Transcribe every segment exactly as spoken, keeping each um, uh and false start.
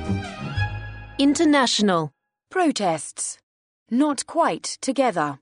International. Protests. Not quite together.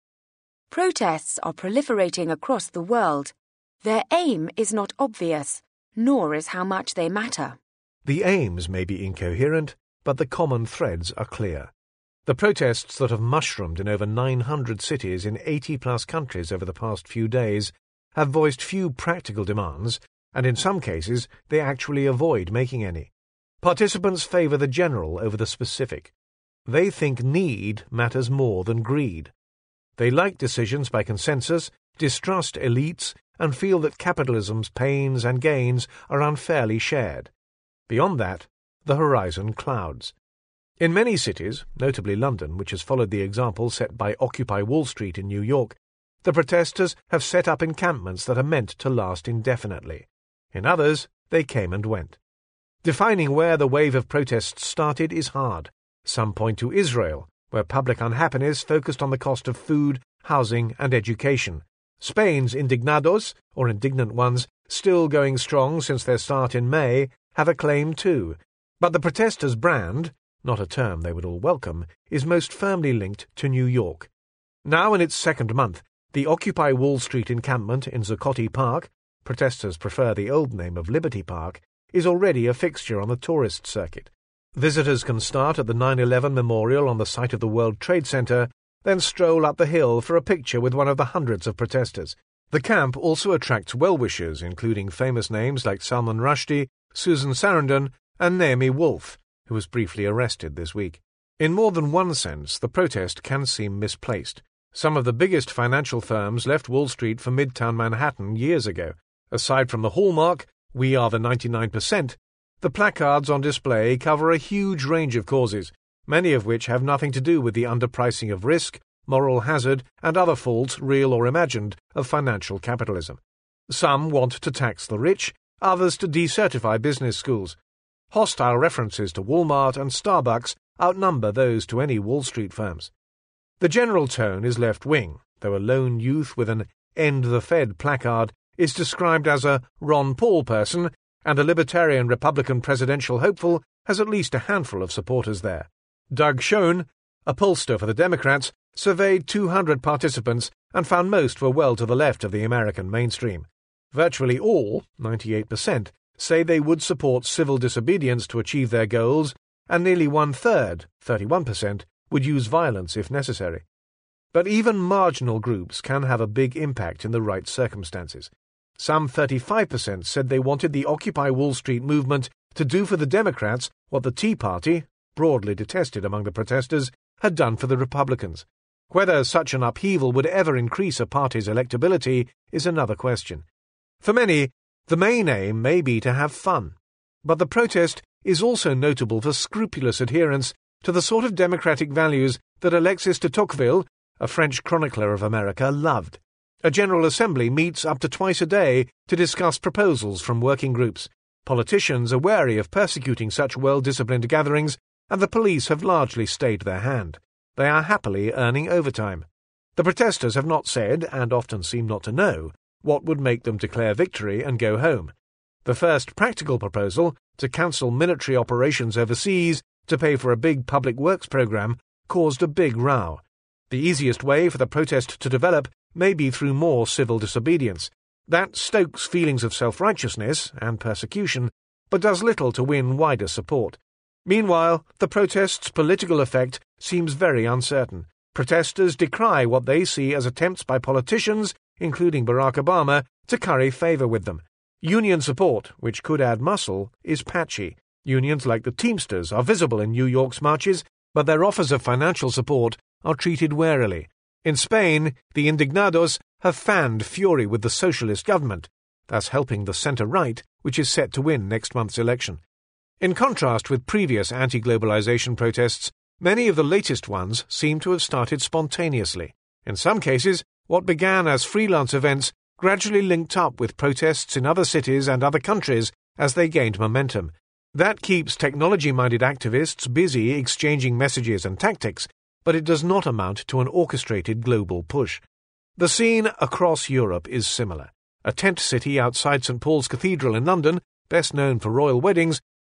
Protests are proliferating across the world. Their aim is not obvious, nor is how much they matter. The aims may be incoherent, but the common threads are clear. The protests that have mushroomed in over nine hundred cities in eighty-plus countries over the past few days have voiced few practical demands, and in some cases they actually avoid making any. Participants favour the general over the specific. They think need matters more than greed. They like decisions by consensus, distrust elites, and feel that capitalism's pains and gains are unfairly shared. Beyond that, the horizon clouds. In many cities, notably London, which has followed the example set by Occupy Wall Street in New York, the protesters have set up encampments that are meant to last indefinitely. In others, they came and went. Defining where the wave of protests started is hard. Some point to Israel, where public unhappiness focused on the cost of food, housing, and education. Spain's Indignados, or Indignant Ones, still going strong since their start in May, have a claim too. But the protesters' brand, not a term they would all welcome, is most firmly linked to New York. Now in its second month, the Occupy Wall Street encampment in Zuccotti Park, protesters prefer the old name of Liberty Park, is already a fixture on the tourist circuit. Visitors can start at the nine eleven memorial on the site of the World Trade Center, then stroll up the hill for a picture with one of the hundreds of protesters. The camp also attracts well-wishers, including famous names like Salman Rushdie, Susan Sarandon, and Naomi Wolf, who was briefly arrested this week. In more than one sense, the protest can seem misplaced. Some of the biggest financial firms left Wall Street for Midtown Manhattan years ago. Aside from the hallmark, "We are the ninety-nine percent," the placards on display cover a huge range of causes, many of which have nothing to do with the underpricing of risk, moral hazard, and other faults, real or imagined, of financial capitalism. Some want to tax the rich, others to decertify business schools. Hostile references to Walmart and Starbucks outnumber those to any Wall Street firms. The general tone is left-wing, though a lone youth with an "End the Fed" placard is described as a Ron Paul person, and a libertarian Republican presidential hopeful has at least a handful of supporters there. Doug Schoen, a pollster for the Democrats, surveyed two hundred participants and found most were well to the left of the American mainstream. Virtually all, ninety-eight percent, say they would support civil disobedience to achieve their goals, and nearly one-third, thirty-one percent, would use violence if necessary. But even marginal groups can have a big impact in the right circumstances. Some thirty-five percent said they wanted the Occupy Wall Street movement to do for the Democrats what the Tea Party, broadly detested among the protesters, had done for the Republicans. Whether such an upheaval would ever increase a party's electability is another question. For many, the main aim may be to have fun, but the protest is also notable for scrupulous adherence to the sort of democratic values that Alexis de Tocqueville, a French chronicler of America, loved. A General Assembly meets up to twice a day to discuss proposals from working groups. Politicians are wary of persecuting such well-disciplined gatherings, and the police have largely stayed their hand. They are happily earning overtime. The protesters have not said, and often seem not to know, what would make them declare victory and go home. The first practical proposal, to cancel military operations overseas to pay for a big public works program, caused a big row. The easiest way for the protest to develop may be through more civil disobedience. That stokes feelings of self-righteousness and persecution, but does little to win wider support. Meanwhile, the protest's political effect seems very uncertain. Protesters decry what they see as attempts by politicians, including Barack Obama, to curry favour with them. Union support, which could add muscle, is patchy. Unions like the Teamsters are visible in New York's marches, but their offers of financial support are treated warily. In Spain, the Indignados have fanned fury with the socialist government, thus helping the centre-right, which is set to win next month's election. In contrast with previous anti-globalization protests, many of the latest ones seem to have started spontaneously. In some cases, what began as freelance events gradually linked up with protests in other cities and other countries as they gained momentum. That keeps technology-minded activists busy exchanging messages and tactics, but it does not amount to an orchestrated global push. The scene across Europe is similar. A tent city outside Saint Paul's Cathedral in London, best known for royal weddings,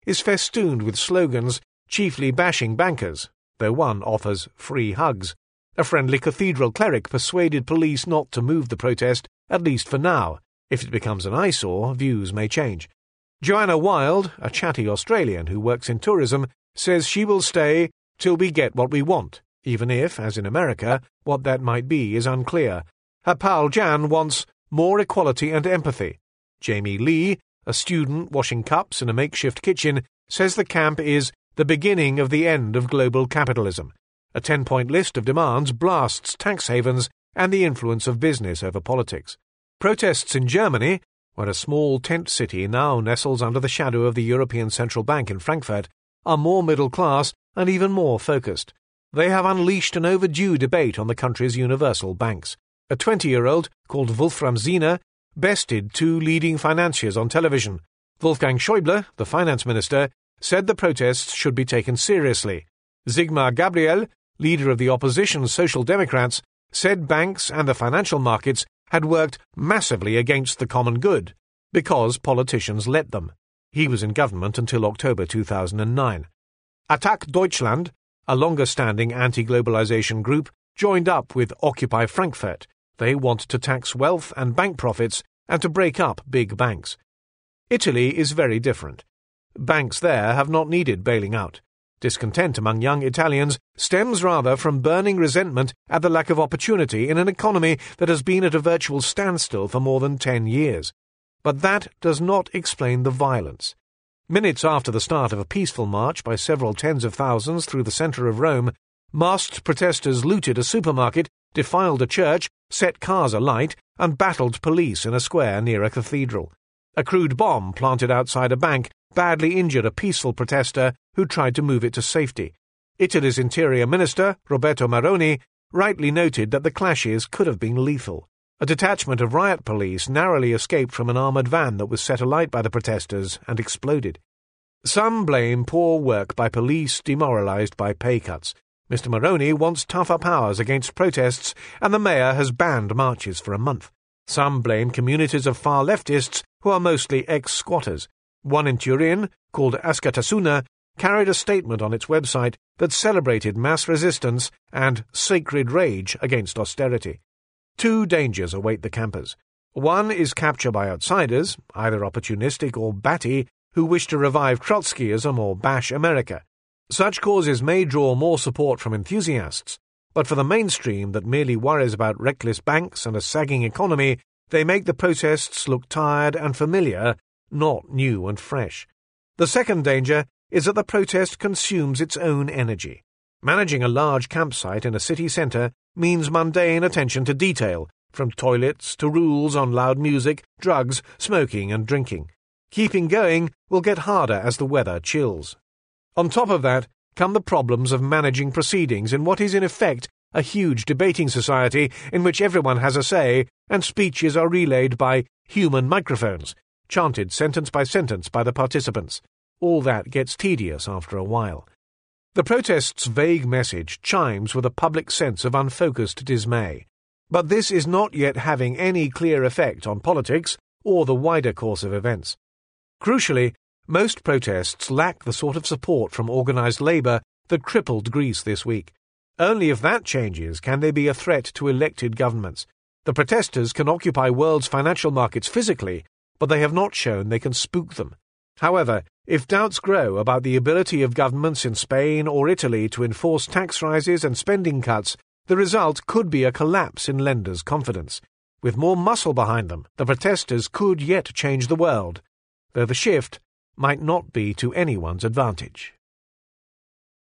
is festooned with slogans chiefly bashing bankers, though one offers free hugs. A friendly cathedral cleric persuaded police not to move the protest, at least for now. If it becomes an eyesore, views may change. Joanna Wild, a chatty Australian who works in tourism, says she will stay till we get what we want, even if, as in America, what that might be is unclear. Her pal Jan wants more equality and empathy. Jamie Lee, a student washing cups in a makeshift kitchen, says the camp is the beginning of the end of global capitalism. A ten-point list of demands blasts tax havens and the influence of business over politics. Protests in Germany, where a small tent city now nestles under the shadow of the European Central Bank in Frankfurt, are more middle-class and even more focused. They have unleashed an overdue debate on the country's universal banks. A twenty-year-old called Wolfram Siener bested two leading financiers on television. Wolfgang Schäuble, the finance minister, said the protests should be taken seriously. Sigmar Gabriel, leader of the opposition Social Democrats, said banks and the financial markets had worked massively against the common good, because politicians let them. He was in government until October two thousand nine. Attac Deutschland, a longer-standing anti-globalization group, joined up with Occupy Frankfurt. They want to tax wealth and bank profits and to break up big banks. Italy is very different. Banks there have not needed bailing out. Discontent among young Italians stems rather from burning resentment at the lack of opportunity in an economy that has been at a virtual standstill for more than ten years. But that does not explain the violence. Minutes after the start of a peaceful march by several tens of thousands through the centre of Rome, masked protesters looted a supermarket, defiled a church, set cars alight, and battled police in a square near a cathedral. A crude bomb planted outside a bank badly injured a peaceful protester who tried to move it to safety. Italy's Interior Minister, Roberto Maroni, rightly noted that the clashes could have been lethal. A detachment of riot police narrowly escaped from an armoured van that was set alight by the protesters and exploded. Some blame poor work by police demoralised by pay cuts. Mister Maroni wants tougher powers against protests, and the mayor has banned marches for a month. Some blame communities of far leftists who are mostly ex-squatters. One in Turin, called Askatasuna, carried a statement on its website that celebrated mass resistance and sacred rage against austerity. Two dangers await the campers. One is capture by outsiders, either opportunistic or batty, who wish to revive Trotskyism or bash America. Such causes may draw more support from enthusiasts, but for the mainstream that merely worries about reckless banks and a sagging economy, they make the protests look tired and familiar, not new and fresh. The second danger is that the protest consumes its own energy. Managing a large campsite in a city centre means mundane attention to detail, from toilets to rules on loud music, drugs, smoking and drinking. Keeping going will get harder as the weather chills. On top of that come the problems of managing proceedings in what is in effect a huge debating society in which everyone has a say and speeches are relayed by human microphones, chanted sentence by sentence by the participants. All that gets tedious after a while. The protest's vague message chimes with a public sense of unfocused dismay. But this is not yet having any clear effect on politics or the wider course of events. Crucially, most protests lack the sort of support from organised labour that crippled Greece this week. Only if that changes can they be a threat to elected governments. The protesters can occupy world's financial markets physically, but they have not shown they can spook them. However, if doubts grow about the ability of governments in Spain or Italy to enforce tax rises and spending cuts, the result could be a collapse in lenders' confidence. With more muscle behind them, the protesters could yet change the world, though the shift might not be to anyone's advantage.